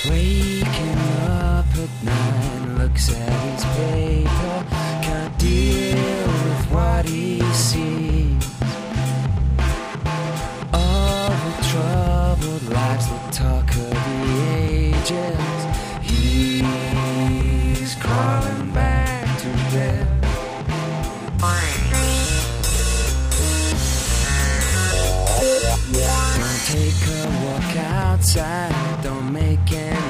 Waking up at night, looks at his paper, can't deal with what he sees. All the troubled lives, the talk of the ages. He's crawling back to bed. Don't take a walk outside, don't make any